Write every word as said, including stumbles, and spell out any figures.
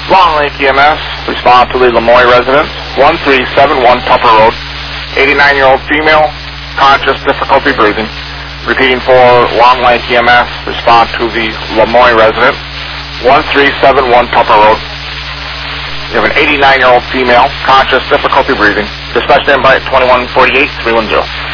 Long Lake E M S, respond to the Lemoy residence, one three seven one Tupper Road, eighty-nine-year-old female, conscious, difficulty breathing. Repeating for Long Lake E M S, respond to the Lemoy resident, one three seven one Tupper Road. You have an eighty-nine-year-old female, conscious, difficulty breathing. Dispatch standby at twenty-one forty-eight, three one zero.